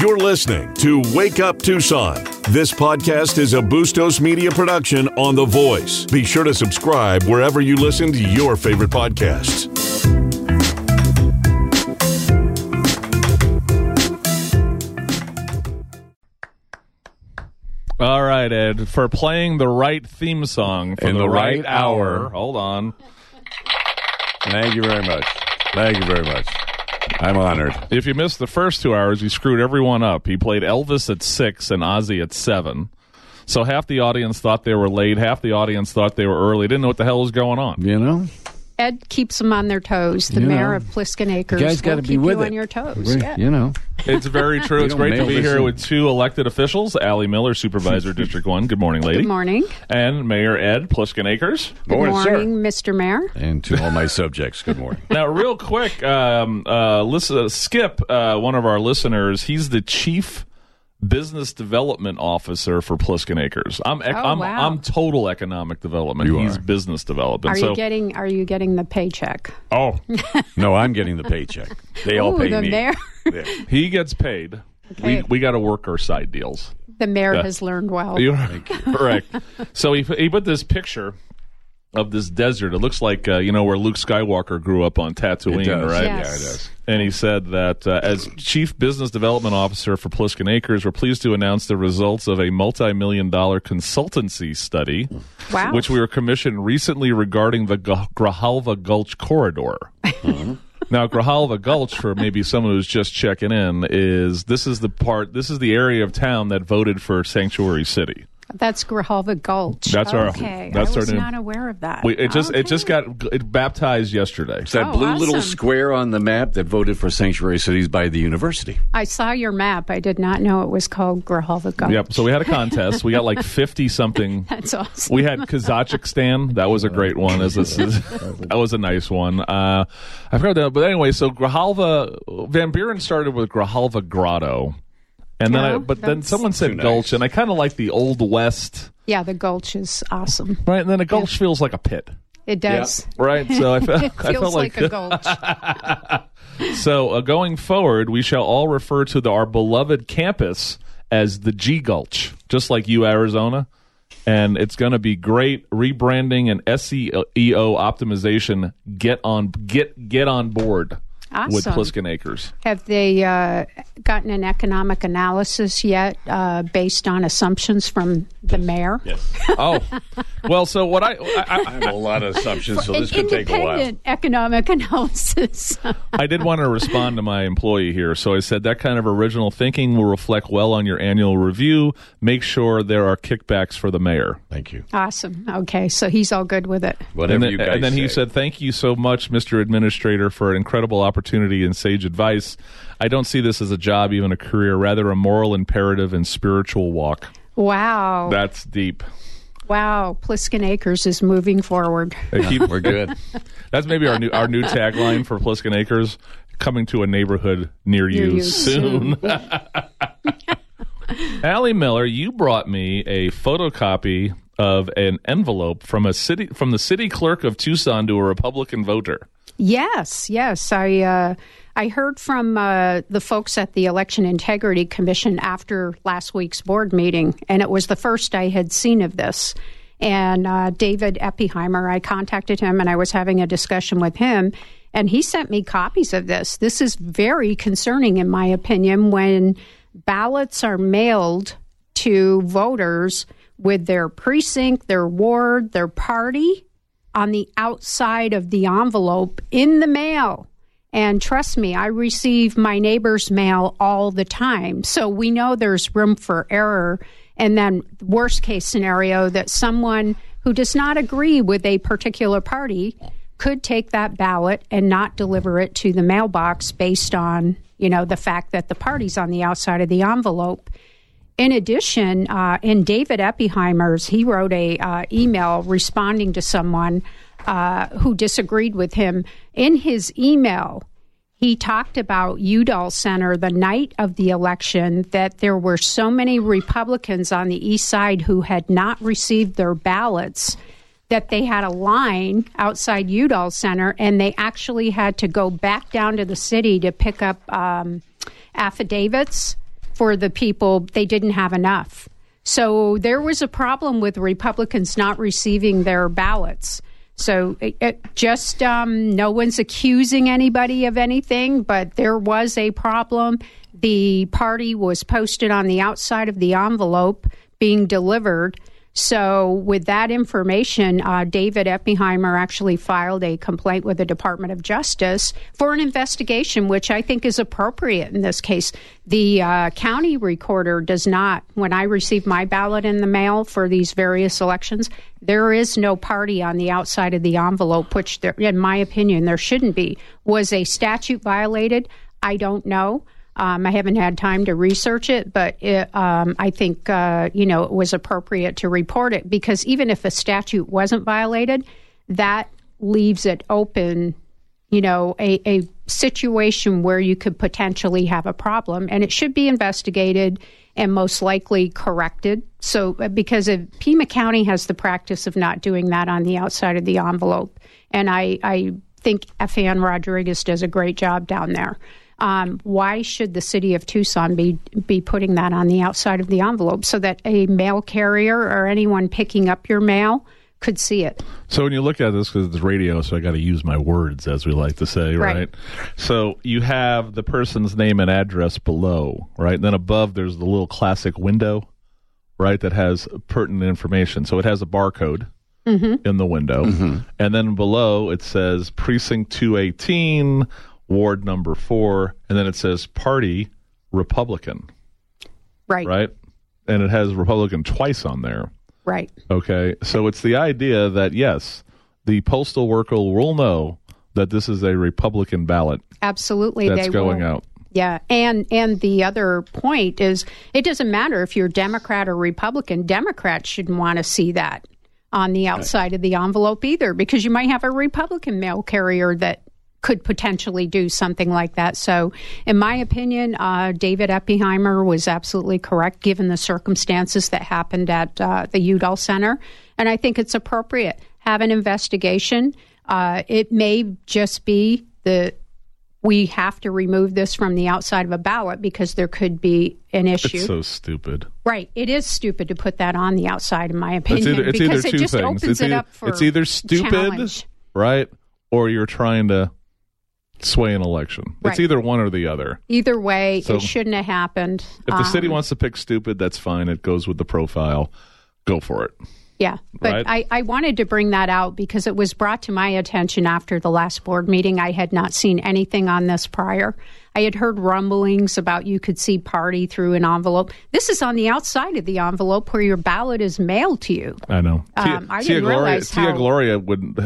You're listening to Wake Up Tucson. This podcast is a Bustos Media production on The Voice. Be sure to subscribe wherever you listen to your favorite podcasts. All right, Ed, for playing the right theme song for in the right hour. Hold on. Thank you very much. Thank you very much. I'm honored. If you missed the first 2 hours, he screwed everyone up. He played Elvis at 6 and Ozzy at 7. So half the audience thought they were late, half the audience thought they were early. Didn't know what the hell was going on. You know? Ed keeps them on their toes. The mayor of Pliskin Acres you guys got to be with you it. On your toes. Yeah. You know. It's very true. It's great to be here with two elected officials. Allie Miller, Supervisor, District 1. Good morning, lady. Good morning. And Mayor Ed, Pliskin Acres. Good morning, Mr. Mayor. And to all my subjects, good morning. Now, real quick, Skip, one of our listeners, he's the Chief Business Development Officer for Pliskin Acres. I'm total economic development. He's business development. Are you getting the paycheck? Oh, no, I'm getting the paycheck. They all pay me. Mayor? Yeah. He gets paid. Okay. We got to work our side deals. The mayor has learned well. Correct. So he put this picture of this desert. It looks like where Luke Skywalker grew up on Tatooine, right? Yes. Yeah, it does. And he said that as Chief Business Development Officer for Pliskin Acres, we're pleased to announce the results of a multi-million-dollar consultancy study, Wow. which we were commissioned recently regarding the Grijalva Gulch corridor. Now, Grijalva Gulch, for maybe someone who's just checking in, this is the area of town that voted for Sanctuary City. That's Grijalva Gulch. That's I our was name. not aware of that. It just got baptized yesterday. It's that blue little awesome. square on the map that voted for Sanctuary Cities by the university. I saw your map. I did not know it was called Grijalva Gulch. Yep. So we had a contest. We got like 50-something. That's awesome. We had Kazakhstan. That was a great one. That was a nice one. I forgot that. But anyway, so Grijalva, Van Buren started with Grijalva Grotto. And then someone said Gulch, and I kind of like the Old West. Yeah, the Gulch is awesome. Right, and then a Gulch feels like a pit. It does. Right, so I It felt feels like a Gulch. So going forward, we shall all refer to our beloved campus as the G Gulch, just like you, Arizona. And it's going to be great rebranding and SEO optimization. Get on board. Awesome. With Pliskin Acres. Have they gotten an economic analysis yet based on assumptions from the mayor? Yes. Oh, well, so what I have a lot of assumptions, so this could take a while. Independent economic analysis. I did want to respond to my employee here. So I said that kind of original thinking will reflect well on your annual review. Make sure there are kickbacks for the mayor. Thank you. Awesome. Okay, so he's all good with it. Whatever you guys And then he say. said, thank you so much, Mr. Administrator, for an incredible opportunity and sage advice. I don't see this as a job, even a career, rather a moral imperative and spiritual walk. Wow. That's deep. Wow, Pliskin Acres is moving forward. We're good. That's maybe our new tagline for Pliskin Acres, coming to a neighborhood near you soon. Allie Miller, you brought me a photocopy of an envelope from the city clerk of Tucson to a Republican voter. Yes. I heard from the folks at the Election Integrity Commission after last week's board meeting, and it was the first I had seen of this. And David Eppiheimer, I contacted him, and I was having a discussion with him, and he sent me copies of this. This is very concerning, in my opinion, when ballots are mailed to voters with their precinct, their ward, their party on the outside of the envelope in the mail. And trust me, I receive my neighbor's mail all the time. So we know there's room for error. And then worst case scenario, that someone who does not agree with a particular party could take that ballot and not deliver it to the mailbox based on, the fact that the party's on the outside of the envelope. In addition, in David Eppiheimer's, he wrote a email responding to someone who disagreed with him. In his email, he talked about Udall Center the night of the election, that there were so many Republicans on the east side who had not received their ballots that they had a line outside Udall Center, and they actually had to go back down to the city to pick up affidavits for the people. They didn't have enough. So there was a problem with Republicans not receiving their ballots. So no one's accusing anybody of anything, but there was a problem. The party was posted on the outside of the envelope being delivered. So with that information, David Eppheimer actually filed a complaint with the Department of Justice for an investigation, which I think is appropriate in this case. The county recorder does not. When I received my ballot in the mail for these various elections, there is no party on the outside of the envelope, which, in my opinion, there shouldn't be. Was a statute violated? I don't know. I haven't had time to research it, but I think, it was appropriate to report it, because even if a statute wasn't violated, that leaves it open, a situation where you could potentially have a problem, and it should be investigated and most likely corrected. So because Pima County has the practice of not doing that on the outside of the envelope, and I think F.A.N. Rodriguez does a great job down there. Why should the city of Tucson be putting that on the outside of the envelope so that a mail carrier or anyone picking up your mail could see it? So when you look at this, because it's radio, so I got to use my words, as we like to say, right? So you have the person's name and address below, right? And then above, there's the little classic window, right, that has pertinent information. So it has a barcode in the window. And then below, it says Precinct 218, Ward number 4, and then it says Party Republican. Right? And it has Republican twice on there. Right. Okay. So it's the idea that, yes, the postal worker will know that this is a Republican ballot. Absolutely. That's going out. Yeah. And the other point is, it doesn't matter if you're Democrat or Republican. Democrats shouldn't want to see that on the outside of the envelope either, because you might have a Republican mail carrier that could potentially do something like that. So in my opinion, David Eppheimer was absolutely correct given the circumstances that happened at the Udall Center. And I think it's appropriate. Have an investigation. It may just be we have to remove this from the outside of a ballot because there could be an issue. It's so stupid. Right. It is stupid to put that on the outside, in my opinion, it's because either it just things. opens it up for It's either stupid, challenge. Right, or you're trying to sway an election. Right. It's either one or the other. Either way, So it shouldn't have happened. If the city wants to pick stupid, that's fine. It goes with the profile. Go for it. Yeah, but Right. I wanted to bring that out because it was brought to my attention after the last board meeting. I had not seen anything on this prior. I had heard rumblings about you could see Party through an envelope. This is on the outside of the envelope where your ballot is mailed to you. I know. I didn't realize Tia how... Gloria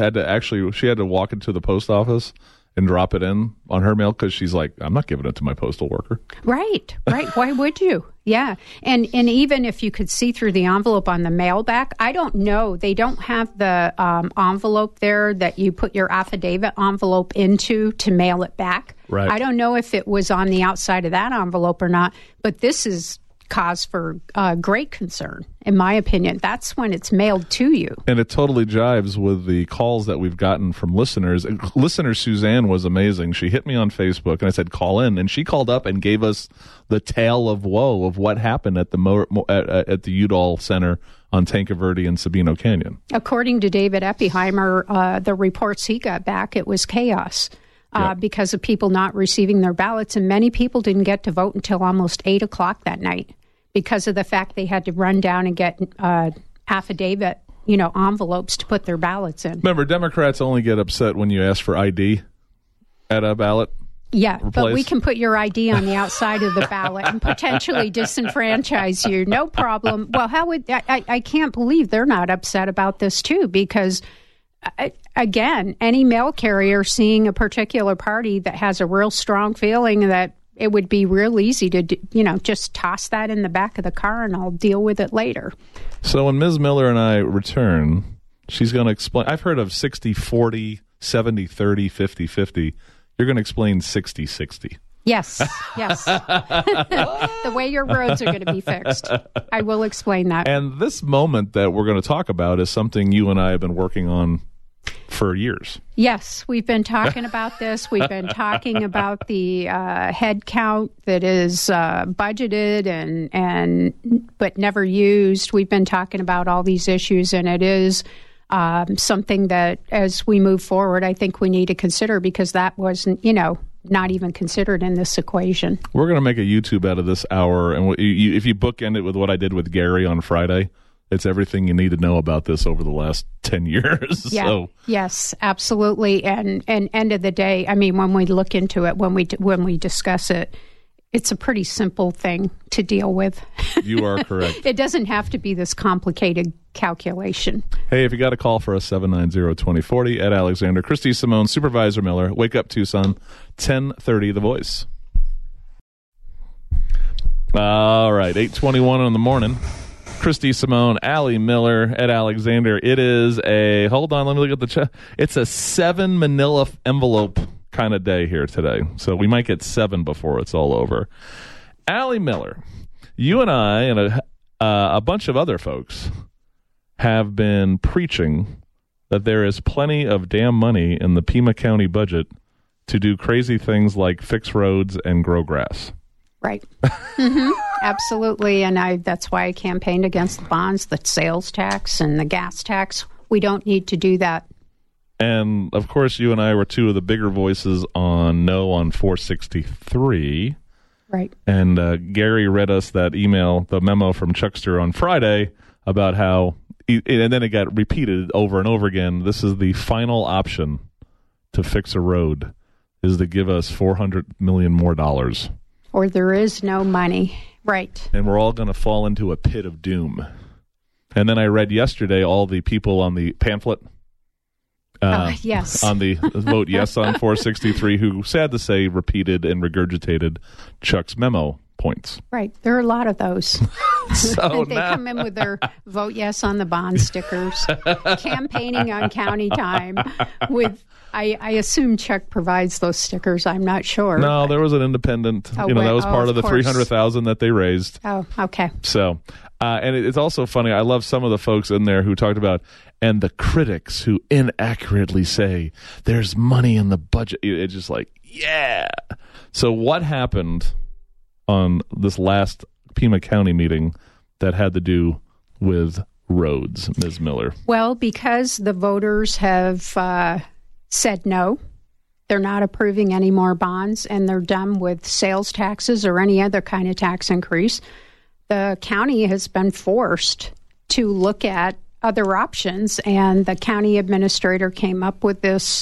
she had to walk into the post office and drop it in on her mail because she's like, I'm not giving it to my postal worker. Right. Why would you? Yeah. And even if you could see through the envelope on the mail back, I don't know. They don't have the envelope there that you put your affidavit envelope into to mail it back. Right. I don't know if it was on the outside of that envelope or not, but this is cause for great concern, in my opinion. That's when it's mailed to you. And it totally jives with the calls that we've gotten from listeners. Listener Suzanne was amazing. She hit me on Facebook, and I said, call in. And she called up and gave us the tale of woe of what happened at the Udall Center on Tanque Verde and Sabino Canyon. According to David Eppheimer, the reports he got back, it was chaos. Because of people not receiving their ballots. And many people didn't get to vote until almost 8 o'clock that night because of the fact they had to run down and get affidavit, envelopes to put their ballots in. Remember, Democrats only get upset when you ask for ID at a ballot. Yeah, replace. But we can put your ID on the outside of the ballot and potentially disenfranchise you. No problem. Well, how would I can't believe they're not upset about this, too, because... Again, any mail carrier seeing a particular party that has a real strong feeling that it would be real easy to, just toss that in the back of the car and I'll deal with it later. So when Ms. Miller and I return, she's going to explain. I've heard of 60-40, 70-30, 50-50. You're going to explain 60-60. Yes. The way your roads are going to be fixed. I will explain that. And this moment that we're going to talk about is something you and I have been working on for years. Yes, we've been talking about this. We've been talking about the head count that is budgeted and but never used. We've been talking about all these issues, and it is something that, as we move forward, I think we need to consider, because that wasn't, not even considered in this equation. We're going to make a YouTube out of this hour, and if you bookend it with what I did with Gary on Friday, it's everything you need to know about this over the last 10 years. Yeah. So. Yes, absolutely. And end of the day, I mean, when we look into it, when we discuss it, it's a pretty simple thing to deal with. You are correct. It doesn't have to be this complicated calculation. Hey, if you got a call for us, 790-2040 at Alexander. Christy Simone, Supervisor Miller, Wake Up Tucson, 10:30 The Voice. All right, 8:21 in the morning. Christy Simone, Allie Miller, Ed Alexander. It is hold on, let me look at the it's a 7 manila envelope kind of day here today. So we might get 7 before it's all over. Allie Miller, you and I and a bunch of other folks have been preaching that there is plenty of damn money in the Pima County budget to do crazy things like fix roads and grow grass. Right. Mm-hmm. Absolutely. And that's why I campaigned against the bonds, the sales tax, and the gas tax. We don't need to do that. And, of course, you and I were two of the bigger voices on 463. Right. And Gary read us that email, the memo from Chuckster on Friday about how, and then it got repeated over and over again, this is the final option to fix a road, is to give us $400 million more dollars. Or there is no money. Right. And we're all going to fall into a pit of doom. And then I read yesterday all the people on the pamphlet. Yes. On the vote yes on 463, who, sad to say, repeated and regurgitated Chuck's memo points. Right. There are a lot of those. So they come in with their vote yes on the bond stickers, campaigning on county time with... I assume Chuck provides those stickers. I'm not sure. No, there was an independent. That was part of the $300,000 that they raised. Oh, okay. So, and it's also funny. I love some of the folks in there who talked about, and the critics who inaccurately say there's money in the budget. It's just like, yeah. So, what happened on this last Pima County meeting that had to do with roads, Ms. Miller? Well, because the voters have said no, they're not approving any more bonds, and they're done with sales taxes or any other kind of tax increase, the county has been forced to look at other options, and the county administrator came up with this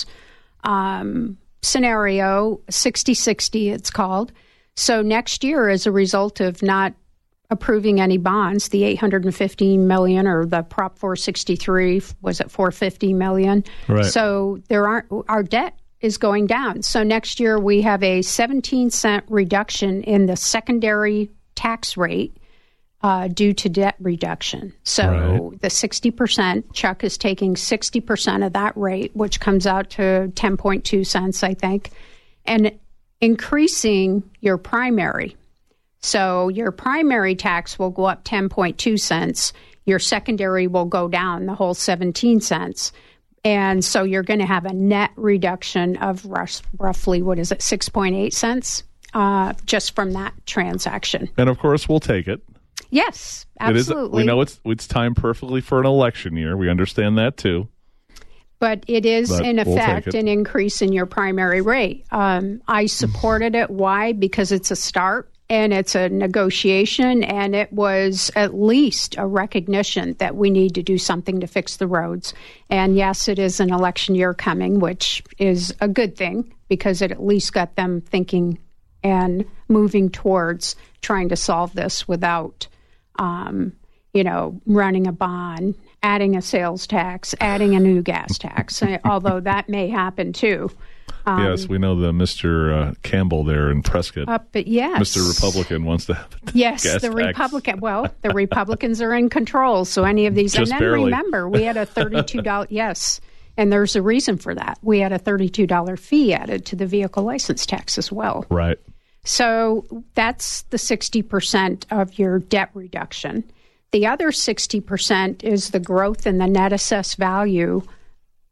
scenario, 60-60 it's called. So next year, as a result of not approving any bonds, the $815 million, or the Prop 463, was it $450 million? Right. So our debt is going down. So next year we have a 17-cent reduction in the secondary tax rate due to debt reduction. So the 60%, Chuck is taking 60% of that rate, which comes out to 10.2 cents, I think, and increasing your primary. So your primary tax will go up 10.2 cents. Your secondary will go down the whole 17 cents. And so you're going to have a net reduction of roughly, 6.8 cents just from that transaction. And, of course, we'll take it. Yes, absolutely. We know it's timed perfectly for an election year. We understand that, too. But it is, in effect, an increase in your primary rate. I supported it. Why? Because it's a start. And it's a negotiation, and it was at least a recognition that we need to do something to fix the roads. And yes, it is an election year coming, which is a good thing, because it at least got them thinking and moving towards trying to solve this without, running a bond, adding a sales tax, adding a new gas tax, although that may happen too. Yes, we know the Mr. Campbell there in Prescott. But yes, Mr. Republican wants to have a yes, gas the tax. Republican. Well, the Republicans are in control, so any of these. Just and then barely. Remember, we had a $32. Yes, and there's a reason for that. We had a $32 fee added to the vehicle license tax as well. Right. So that's the 60% of your debt reduction. The other 60% is the growth in the net assessed value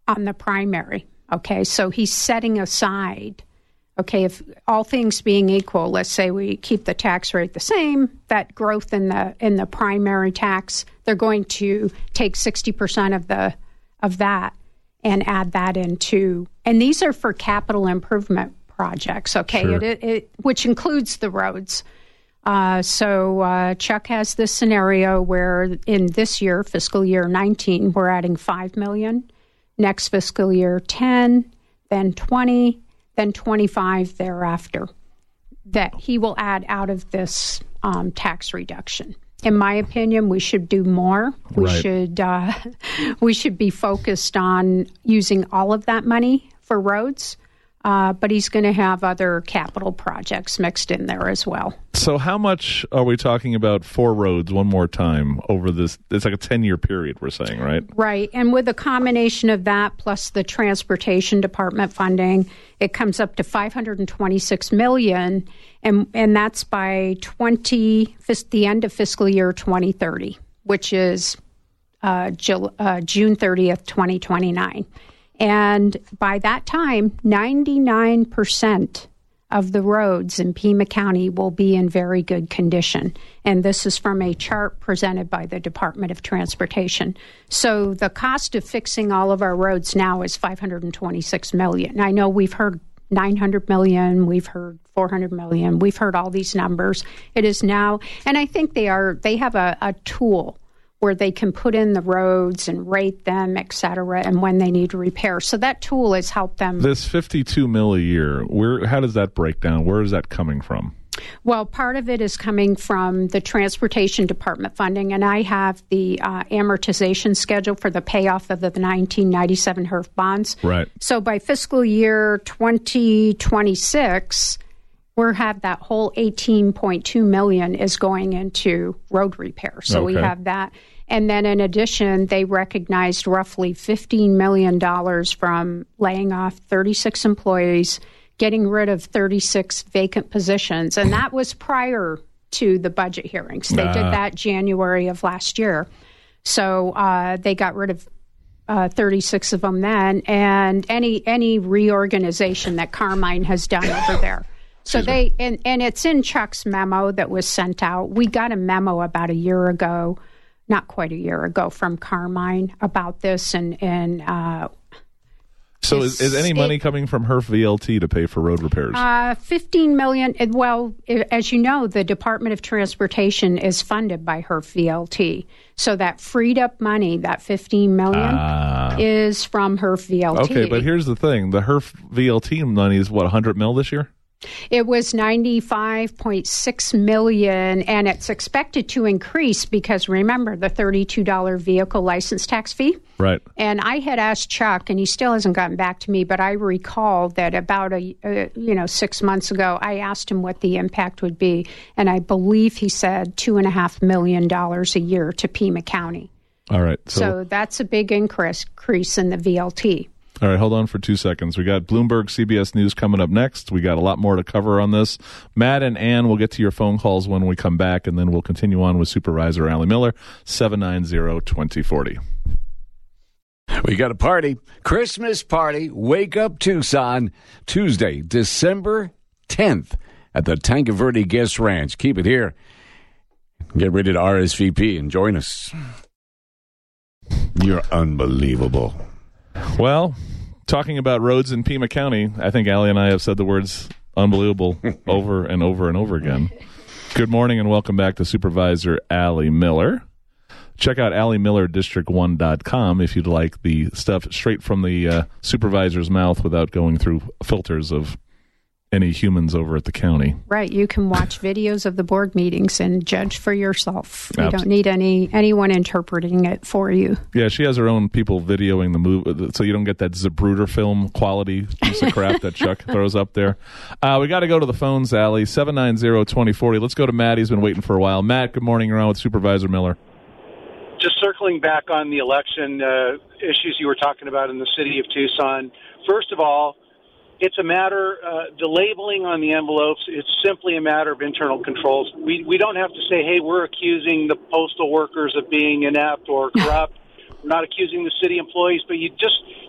on the primary. Okay, so he's setting aside, okay, if all things being equal, let's say we keep the tax rate the same, that growth in the primary tax, they're going to take 60% of that and add that into, and these are for capital improvement projects, okay, Sure. which includes the roads. So Chuck has this scenario where in this year, fiscal year 19, we're adding $5 million. Next fiscal year, 10, then 20, then 25 thereafter, that he will add out of this tax reduction. In my opinion, we should do more. We should be focused on using all of that money for roads, but he's going to have other capital projects mixed in there as well. So how much are we talking about for roads one more time over this? It's like a 10-year period, we're saying, right? Right. And with a combination of that plus the transportation department funding, it comes up to $526 million, and that's by the end of fiscal year 2030, which is June 30th, 2029. And by that time, 99% of the roads in Pima County will be in very good condition. And this is from a chart presented by the Department of Transportation. So the cost of fixing all of our roads now is $526 million. I know we've heard $900 million, we've heard $400 million, we've heard all these numbers. It is now, and I think they have a tool where they can put in the roads and rate them, et cetera, and when they need repair. So that tool has helped them. This $52 million a year, how does that break down? Where is that coming from? Well, part of it is coming from the Transportation Department funding, and I have the amortization schedule for the payoff of the 1997 HERF bonds. Right. So by fiscal year 2026, we'll have that whole $18.2 million is going into road repair. So we have that. And then in addition, they recognized roughly $15 million from laying off 36 employees, getting rid of 36 vacant positions. And that was prior to the budget hearings. They did that January of last year. So they got rid of 36 of them then, and any reorganization that Carmine has done over there. So and it's in Chuck's memo that was sent out. We got a memo about a year ago, not quite a year ago, from Carmine about this. So is any money coming from HERF VLT to pay for road repairs? $15 million. Well, as you know, the Department of Transportation is funded by HERF VLT. So that freed up money, that $15 million, is from HERF VLT. Okay, but here's the thing. The HERF VLT money is, what, $100 million this year? It was $95.6 million, and it's expected to increase because, remember, the $32 vehicle license tax fee? Right. And I had asked Chuck, and he still hasn't gotten back to me, but I recall that about 6 months ago, I asked him what the impact would be, and I believe he said $2.5 million a year to Pima County. All right. So that's a big increase in the VLT. All right, hold on for 2 seconds. We got Bloomberg CBS News coming up next. We got a lot more to cover on this. Matt and Ann will get to your phone calls when we come back, and then we'll continue on with Supervisor Allie Miller, 790-2040. We got a party, Christmas party, Wake Up Tucson, Tuesday, December 10th at the Tanque Verde Guest Ranch. Keep it here. Get ready to RSVP and join us. You're unbelievable. Well, talking about roads in Pima County, I think Allie and I have said the words unbelievable over and over and over again. Good morning and welcome back to Supervisor Allie Miller. Check out AllieMillerDistrict1.com if you'd like the stuff straight from the supervisor's mouth without going through filters of any humans over at the county. Right. You can watch videos of the board meetings and judge for yourself. You don't need anyone interpreting it for you. Yeah, she has her own people videoing the movie, so you don't get that Zapruder film quality piece of crap that Chuck throws up there. We got to go to the phones, Allie, 790-2040. Let's go to Matt. He's been waiting for a while. Matt, good morning. You're on with Supervisor Miller. Just circling back on the election issues you were talking about in the city of Tucson. First of all, it's a matter, the labeling on the envelopes, it's simply a matter of internal controls. We don't have to say, hey, we're accusing the postal workers of being inept or corrupt. We're not accusing the city employees, but you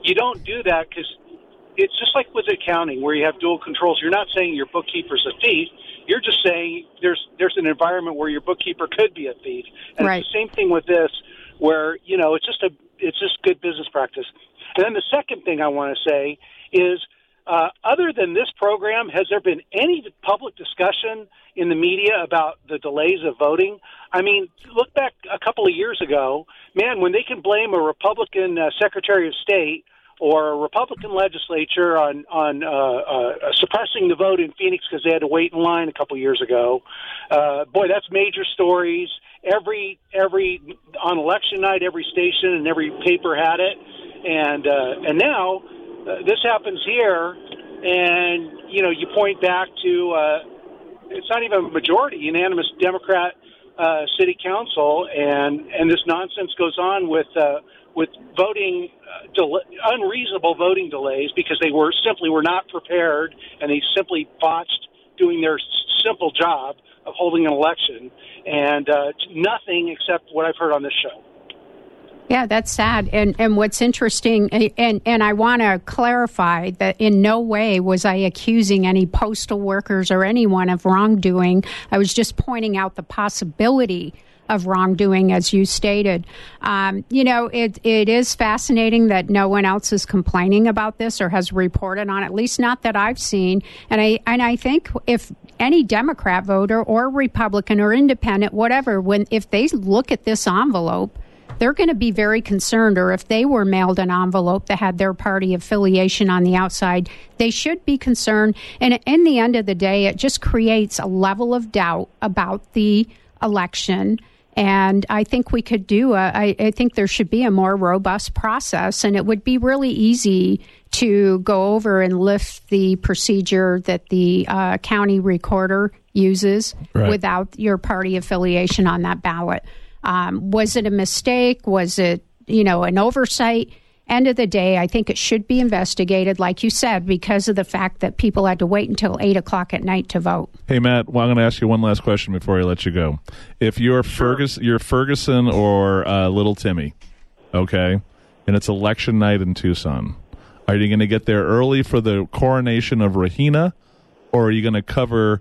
you don't do that because it's just like with accounting where you have dual controls. You're not saying your bookkeeper's a thief. You're just saying there's an environment where your bookkeeper could be a thief. And right. It's the same thing with this where, it's just good business practice. And then the second thing I want to say is, other than this program, has there been any public discussion in the media about the delays of voting? I mean, look back a couple of years ago, man, when they can blame a Republican Secretary of State or a Republican legislature on suppressing the vote in Phoenix because they had to wait in line a couple of years ago. Boy, that's major stories. Every on election night, every station and every paper had it, and now this happens here, and you point back to it's not even a majority, unanimous Democrat city council, and this nonsense goes on with voting unreasonable voting delays because they were not prepared, and they simply botched doing their simple job of holding an election, and nothing except what I've heard on this show. Yeah, that's sad. And what's interesting, and I want to clarify that in no way was I accusing any postal workers or anyone of wrongdoing. I was just pointing out the possibility of wrongdoing, as you stated. It is fascinating that no one else is complaining about this or has reported on it, at least not that I've seen. And I think if any Democrat voter or Republican or independent, whatever, if they look at this envelope, they're going to be very concerned, or if they were mailed an envelope that had their party affiliation on the outside, they should be concerned. And in the end of the day, it just creates a level of doubt about the election. And I think we could I think there should be a more robust process, and it would be really easy to go over and lift the procedure that the county recorder uses without your party affiliation on that ballot. Was it a mistake? Was it, an oversight? End of the day, I think it should be investigated, like you said, because of the fact that people had to wait until 8 o'clock at night to vote. Hey, Matt, I'm going to ask you one last question before I let you go. If you're Ferguson or Little Timmy, okay, and it's election night in Tucson, are you going to get there early for the coronation of Rahina, or are you going to cover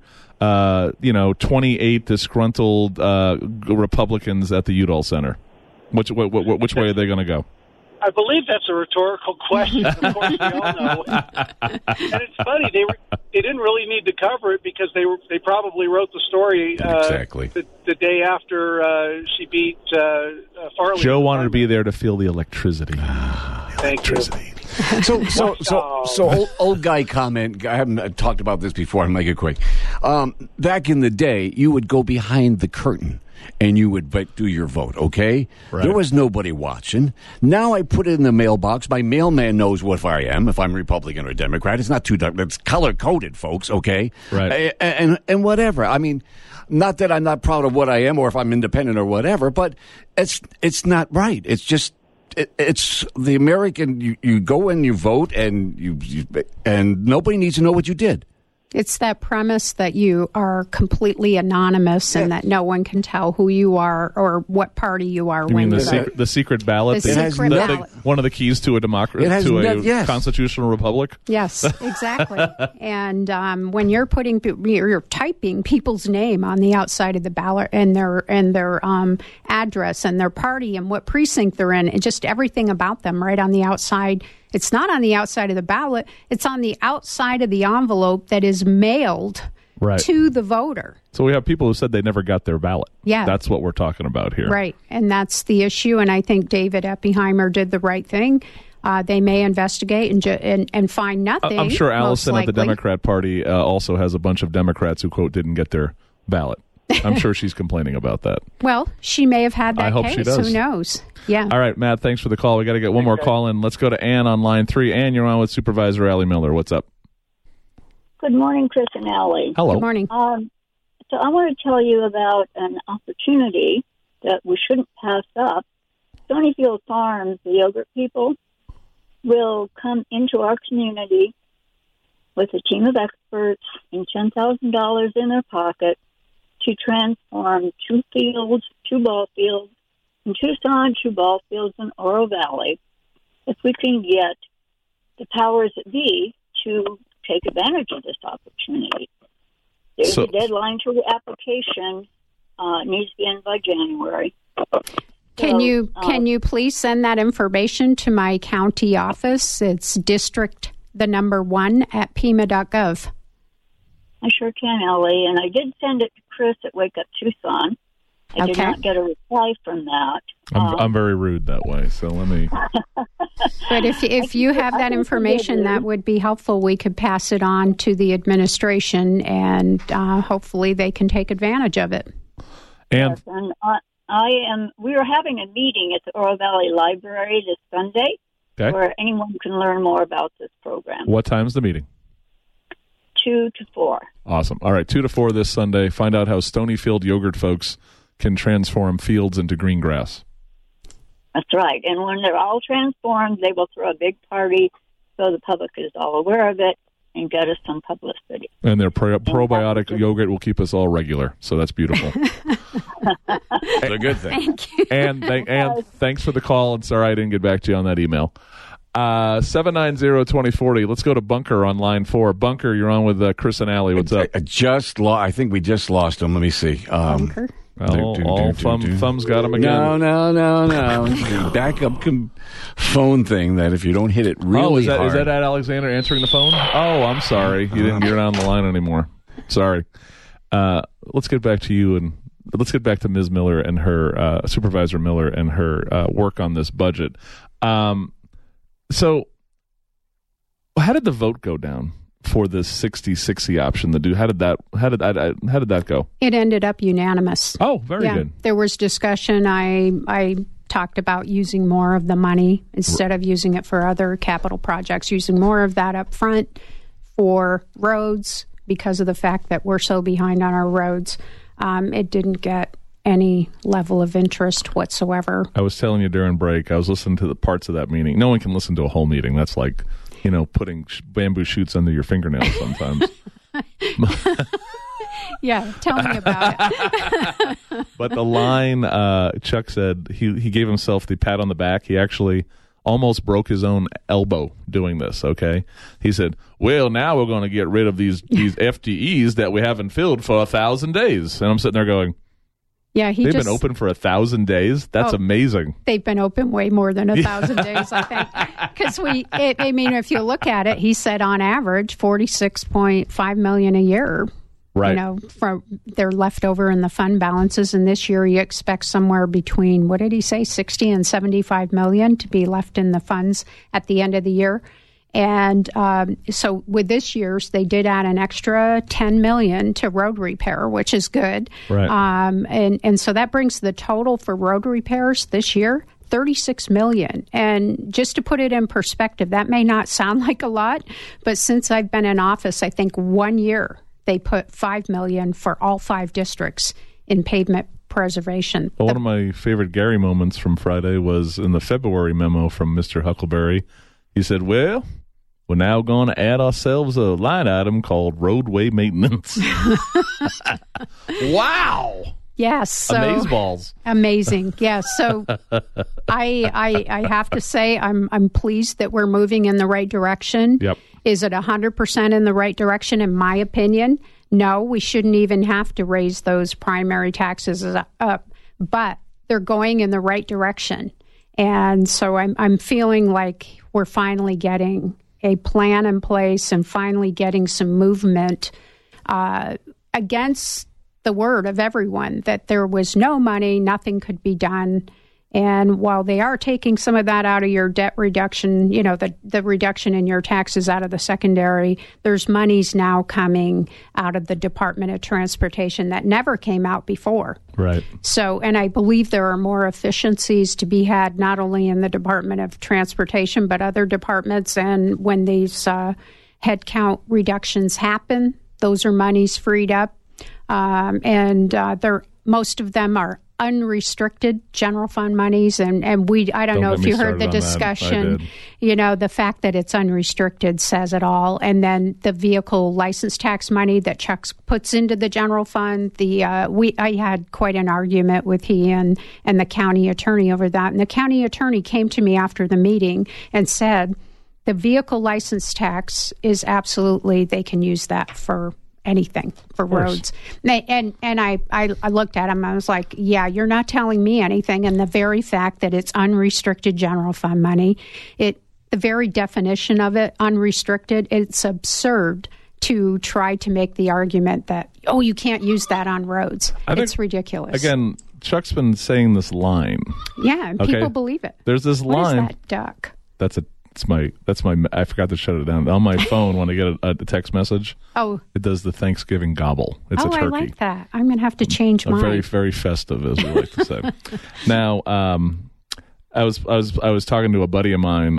28 disgruntled Republicans at the Udall Center? Which way are they going to go? I believe that's a rhetorical question. Of course, we all know. And it's funny they didn't really need to cover it because they probably wrote the story exactly the day after she beat Farley. Joe wanted to be there to feel the electricity. Thank you. So old guy comment. I haven't talked about this before. I'll make it quick. Back in the day, you would go behind the curtain and you would do your vote, okay? Right. There was nobody watching. Now I put it in the mailbox. My mailman knows what I am, if I'm Republican or Democrat. It's not too dark. It's color-coded, folks, okay? Right. And whatever. I mean, not that I'm not proud of what I am or if I'm independent or whatever, but it's not right. It's just... It's the American. You go and you vote, and nobody needs to know what you did. It's that premise that you are completely anonymous and that no one can tell who you are or what party you are. You mean the secret ballot? Ballot. One of the keys to a democracy, constitutional republic. Yes, exactly. And when you're you're typing people's name on the outside of the ballot and their address and their party and what precinct they're in, and just everything about them right on the outside. It's not on the outside of the ballot. It's on the outside of the envelope that is mailed to the voter. So we have people who said they never got their ballot. Yeah. That's what we're talking about here. Right. And that's the issue. And I think David Eppiheimer did the right thing. They may investigate and find nothing. I'm sure Allison at the Democrat Party also has a bunch of Democrats who, quote, didn't get their ballot. I'm sure she's complaining about that. Well, she may have had that I hope case. She does. Who knows? Yeah. All right, Matt, thanks for the call. We got to get one more call in. Let's go to Ann on line 3. Ann, you're on with Supervisor Allie Miller. What's up? Good morning, Chris and Allie. Hello. Good morning. So I want to tell you about an opportunity that we shouldn't pass up. Stonyfield Farms, the yogurt people, will come into our community with a team of experts and $10,000 in their pocket to transform 2 ball fields in Tucson, 2 ball fields in Oro Valley. If we can get the powers that be to take advantage of this opportunity. There's a deadline to the application. It needs to be in by January. Can you please send that information to my county office? It's district1@pima.gov. I sure can, Ellie. And I did send it to Chris at Wake Up Tucson. I did not get a reply from that. I'm very rude that way, so let me... But if you have that information, that would be helpful. We could pass it on to the administration, and hopefully they can take advantage of it. And, we are having a meeting at the Oro Valley Library this Sunday where anyone can learn more about this program. What time's the meeting? 2 to 4. Awesome. All right, 2 to 4 this Sunday. Find out how Stonyfield yogurt folks can transform fields into green grass. That's right. And when they're all transformed, they will throw a big party so the public is all aware of it and get us some publicity. And their probiotic yogurt will keep us all regular. So that's beautiful. It's a good thing. Thank you. And thanks for the call. And sorry I didn't get back to you on that email. 790-2040. Let's go to Bunker on line 4. Bunker, you're on with Chris and Allie. What's up? I think we just lost him. Let me see. Bunker? Thumbs got him again. No. Backup phone thing that if you don't hit it really hard. Is that Alexander answering the phone? Oh, I'm sorry. You didn't get on the line anymore. Sorry. Let's get back to you, and let's get back to Ms. Miller and her, Supervisor Miller and her work on this budget. So how did the vote go down for this 60-60 option? How did that go? It ended up unanimous. Oh, very good. There was discussion. I talked about using more of the money instead of using it for other capital projects, using more of that up front for roads because of the fact that we're so behind on our roads. It didn't get any level of interest whatsoever. I was telling you during break, I was listening to the parts of that meeting. No one can listen to a whole meeting. That's like, putting bamboo shoots under your fingernails sometimes. Yeah, tell me about it. But the line, Chuck said, he gave himself the pat on the back. He actually almost broke his own elbow doing this, okay? He said, well, now we're going to get rid of these FTEs that we haven't filled for 1,000 days. And I'm sitting there going, yeah, they've been open for 1,000 days? That's amazing. They've been open way more than 1,000 days, I think. Because if you look at it, he said on average $46.5 million a year. Right. From they're left over in the fund balances. And this year you expect somewhere between, what did he say, 60 and 75 million to be left in the funds at the end of the year. And so with this year's, they did add an extra $10 million to road repair, which is good. Right. And so that brings the total for road repairs this year, $36 million. And just to put it in perspective, that may not sound like a lot, but since I've been in office, I think 1 year they put $5 million for all 5 districts in pavement preservation. Well, one of my favorite Gary moments from Friday was in the February memo from Mr. Huckleberry. He said, well, we're now going to add ourselves a line item called roadway maintenance. Wow. Yes. So, Amazeballs. Amazing. Yes. So I have to say I'm pleased that we're moving in the right direction. Yep. Is it 100% in the right direction? In my opinion, no, we shouldn't even have to raise those primary taxes up, but they're going in the right direction. And so I'm feeling like we're finally getting a plan in place and finally getting some movement against the word of everyone that there was no money, nothing could be done. And while they are taking some of that out of your debt reduction, the reduction in your taxes out of the secondary, there's monies now coming out of the Department of Transportation that never came out before. Right. So, and I believe there are more efficiencies to be had not only in the Department of Transportation, but other departments. And when these headcount reductions happen, those are monies freed up. Most of them are unrestricted general fund monies, and I don't know if you heard the discussion. The fact that it's unrestricted says it all. And then the vehicle license tax money that Chuck puts into the general fund. I had quite an argument with he and the county attorney over that. And the county attorney came to me after the meeting and said, The vehicle license tax is absolutely, they can use that for anything, for roads. And I looked at him, I was like, yeah, you're not telling me anything. And the very fact that it's unrestricted general fund money, the very definition of it, unrestricted, it's absurd to try to make the argument that, oh, you can't use that on roads. It's ridiculous. Again, Chuck's been saying this line. Yeah, and people believe it. There's this line. What is that duck? That's my I forgot to shut it down. On my phone, when I get a text message, it does the Thanksgiving gobble. It's a turkey. I like that. I'm going to have to change mine. Very, very festive, as we like to say. Now, I was talking to a buddy of mine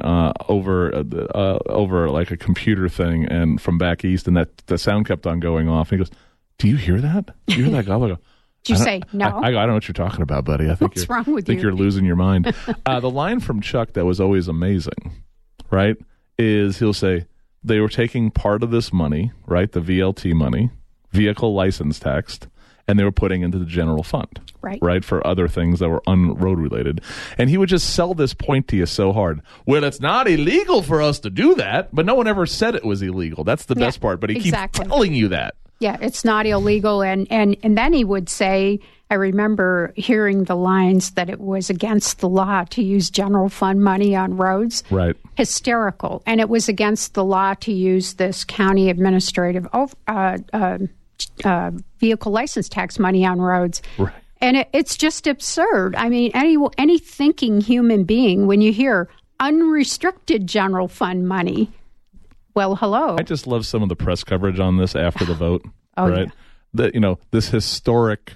over like a computer thing, and from back east, and that the sound kept on going off. And he goes, "Do you hear that? Do you hear that gobble?" I go, Did you say no? I don't know what you're talking about, buddy. I think What's wrong with you? I think you're losing your mind. The line from Chuck that was always amazing, right, is he'll say they were taking part of this money, right, the VLT money, vehicle license tax, and they were putting into the general fund, right, for other things that were unroad related. And he would just sell this point to you so hard. Well, it's not illegal for us to do that, but no one ever said it was illegal. That's the best part. But he keeps telling you that. Yeah, it's not illegal. And then he would say, I remember hearing the lines that it was against the law to use general fund money on roads. Right. Hysterical. And it was against the law to use this county administrative vehicle license tax money on roads. Right. And it's just absurd. I mean, any thinking human being, when you hear unrestricted general fund money, well, hello. I just love some of the press coverage on this after the vote. Right? Yeah. This historic.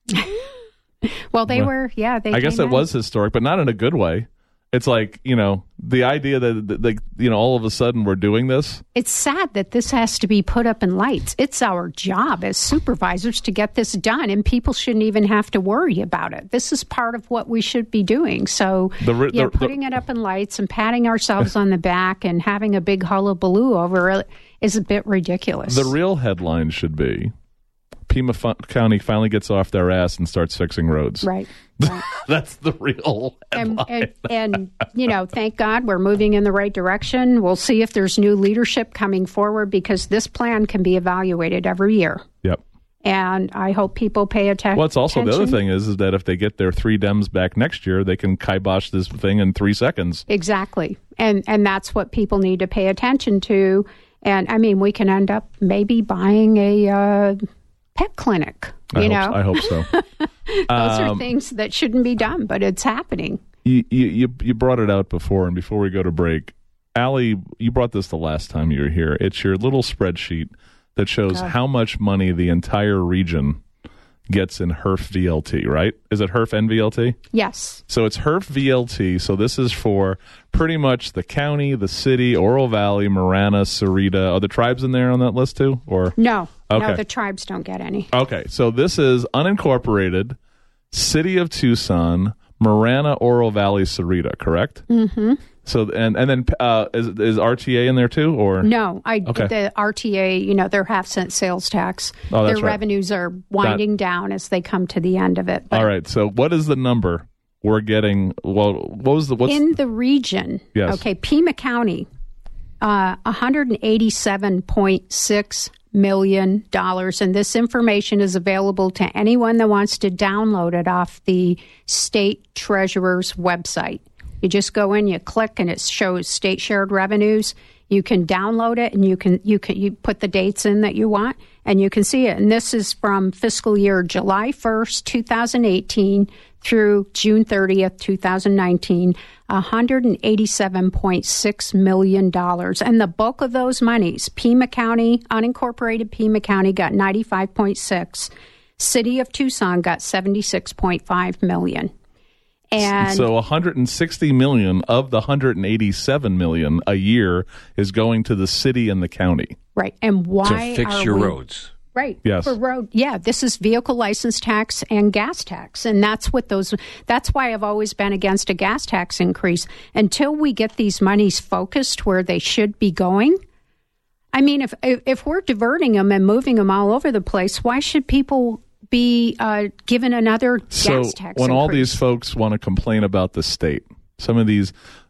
Well, they were, I guess it was historic, but not in a good way. It's like, the idea that, all of a sudden we're doing this. It's sad that this has to be put up in lights. It's our job as supervisors to get this done, and people shouldn't even have to worry about it. This is part of what we should be doing. So, putting it up in lights and patting ourselves on the back and having a big hullabaloo over it is a bit ridiculous. The real headline should be, Pima County finally gets off their ass and starts fixing roads. Right. That's the real headline. And thank God we're moving in the right direction. We'll see if there's new leadership coming forward, because this plan can be evaluated every year. Yep. And I hope people pay attention. Well, it's also the other thing is that if they get their 3 Dems back next year, they can kibosh this thing in 3 seconds. Exactly. And that's what people need to pay attention to. And, I mean, we can end up maybe buying a pet clinic. I hope so. Those are things that shouldn't be done, but it's happening. You brought it out before, and before we go to break, Allie, you brought this the last time you were here. It's your little spreadsheet that shows how much money the entire region gets in HERF VLT, right? Is it HERF and VLT? Yes. So it's HERF VLT. So this is for pretty much the county, the city, Oro Valley, Marana, Sarita. Are the tribes in there on that list too? Or no. Okay. No, the tribes don't get any. Okay. So this is unincorporated, City of Tucson, Marana, Oro Valley, Sarita, correct? Mm-hmm. So and then is RTA in there too, or no? The RTA, their half-cent sales tax. Oh, that's their right. revenues are winding down as they come to the end of it. All right. So what is the number we're getting? Well, what's in the region? Yes. Okay, Pima County, $187.6 million, and this information is available to anyone that wants to download it off the state treasurer's website. You just go in, you click, and it shows state shared revenues. You can download it, and you put the dates in that you want, and you can see it. And this is from fiscal year July 1st, 2018 through June 30th, 2019, $187.6 million. And the bulk of those monies, Pima County, unincorporated Pima County got 95.6. City of Tucson got 76.5 million. And so 160 million of the 187 million a year is going to the city and the county. Right. And why to fix your roads. Right. Yes. For road. Yeah. This is vehicle license tax and gas tax. And that's why I've always been against a gas tax increase until we get these monies focused where they should be going. I mean, if we're diverting them and moving them all over the place, why should people be given another gas tax when increase? All these folks want to complain about the state, some of these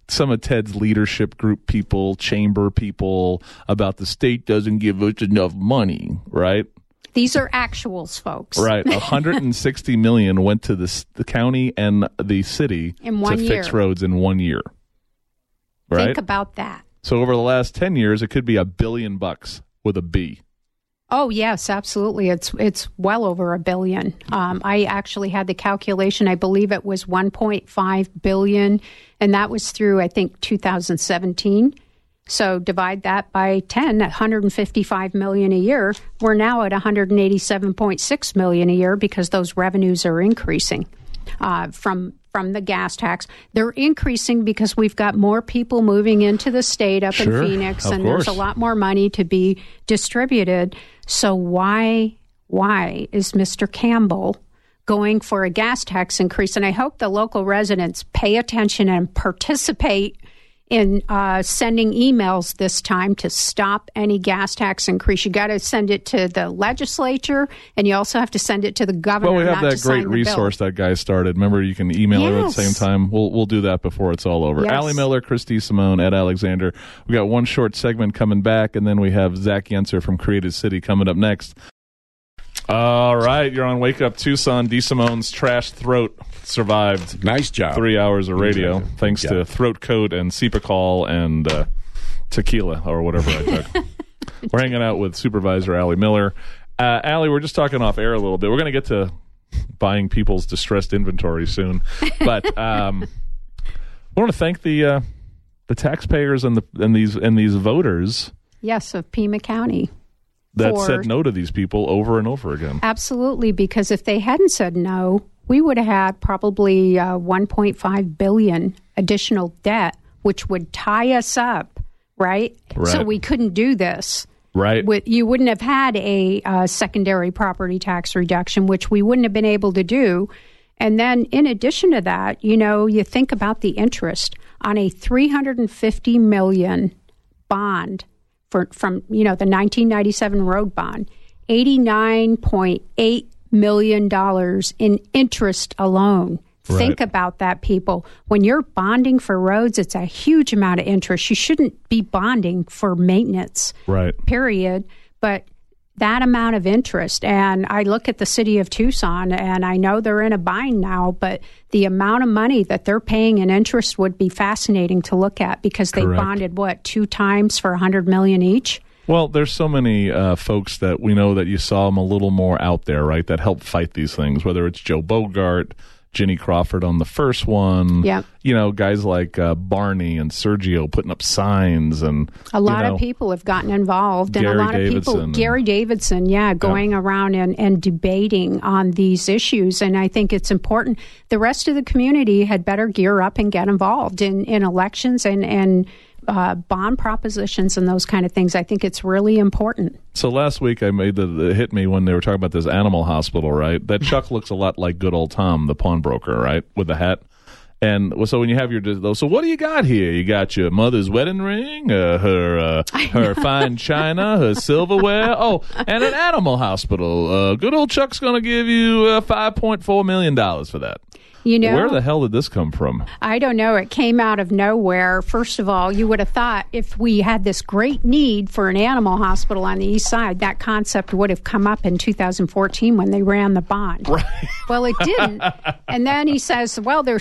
some of Ted's leadership group people, chamber people, about the state doesn't give us enough money, right? These are actuals, folks. Right. $160 million went to the county and the city to fix roads in 1 year. Right? Think about that. So over the last 10 years, it could be $1 billion with a B. Oh, yes, absolutely. It's well over $1 billion. I actually had the calculation. I believe it was $1.5 billion, and that was through, I think, 2017. So divide that by 10, $155 million a year. We're now at $187.6 million a year because those revenues are increasing from the gas tax. They're increasing because we've got more people moving into the state up in Phoenix, and there's a lot more money to be distributed. So why is Mr. Campbell going for a gas tax increase? And I hope the local residents pay attention and participate in sending emails this time to stop any gas tax increase. You got to send it to the legislature, and you also have to send it to the governor. Well, we have that great resource that guy started. Remember, you can email her at the same time. We'll do that before it's all over. Yes. Allie Miller, Christy Simone, Ed Alexander. We got one short segment coming back, and then we have Zach Yenser from Creative City coming up next. All right, you're on Wake Up Tucson. D. Simone's trash throat survived. Nice job. 3 hours of radio, thanks to Throat Coat and Cepacol and tequila or whatever I took. We're hanging out with Supervisor Allie Miller. Allie, we're just talking off air a little bit. We're going to get to buying people's distressed inventory soon, but I want to thank the taxpayers and these voters. Yes, of Pima County. That said no to these people over and over again. Absolutely, because if they hadn't said no, we would have had probably $1.5 billion additional debt, which would tie us up, right? So we couldn't do this. Right. You wouldn't have had a secondary property tax reduction, which we wouldn't have been able to do. And then in addition to that, you think about the interest on a $350 million bond from the 1997 road bond, $89.8 million in interest alone. Right. Think about that, people. When you're bonding for roads, it's a huge amount of interest. You shouldn't be bonding for maintenance, right? Period. But that amount of interest, and I look at the city of Tucson, and I know they're in a bind now, but the amount of money that they're paying in interest would be fascinating to look at because they bonded, 2 times for $100 million each? Well, there's so many folks that we know that you saw them a little more out there, right, that help fight these things, whether it's Joe Bogart, Jenny Crawford on the first one. Yep. Guys like Barney and Sergio putting up signs, and a lot of people have gotten involved, and a lot of people, Gary Davidson, going around and debating on these issues. And I think it's important. The rest of the community had better gear up and get involved in elections and bond propositions and those kind of things. I think it's really important. So last week I made it hit me when they were talking about this animal hospital, right? That Chuck looks a lot like good old Tom, the pawnbroker, right? With the hat. And so when you have so what do you got here? You got your mother's wedding ring, her fine china, her silverware. Oh, and an animal hospital. Good old Chuck's going to give you $5.4 million for that. Where the hell did this come from? I don't know. It came out of nowhere. First of all, you would have thought if we had this great need for an animal hospital on the east side, that concept would have come up in 2014 when they ran the bond. Right. Well, it didn't. And then he says, well, there's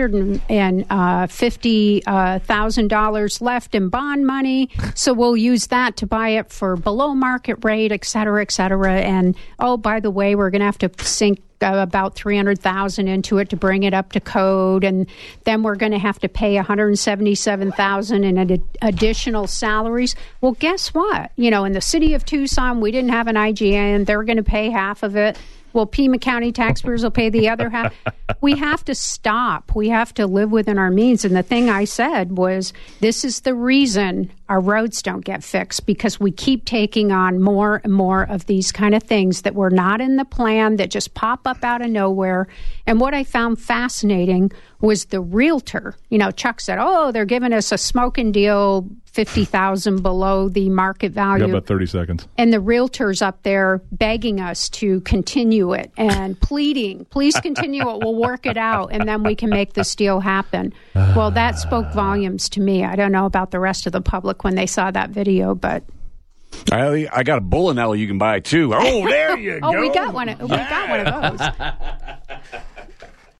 $650,000 left in bond money, so we'll use that to buy it for below market rate, et cetera, et cetera. And, oh, by the way, we're going to have to sink about $300,000 into it to bring it up to code, and then we're going to have to pay $177,000 in additional salaries. Well, guess what? In the city of Tucson, we didn't have an IGN. They're going to pay half of it. Well, Pima County taxpayers will pay the other half. We have to stop. We have to live within our means. And the thing I said was, this is the reason our roads don't get fixed because we keep taking on more and more of these kind of things that were not in the plan, that just pop up out of nowhere. And what I found fascinating was the realtor. Chuck said, they're giving us a smoking deal, $50,000 below the market value. You got about 30 seconds. And the realtor's up there begging us to continue it and pleading, please continue it, we'll work it out, and then we can make this deal happen. Well, that spoke volumes to me. I don't know about the rest of the public when they saw that video, but... I got a bowling alley you can buy, too. Oh, there you go. We got one of those.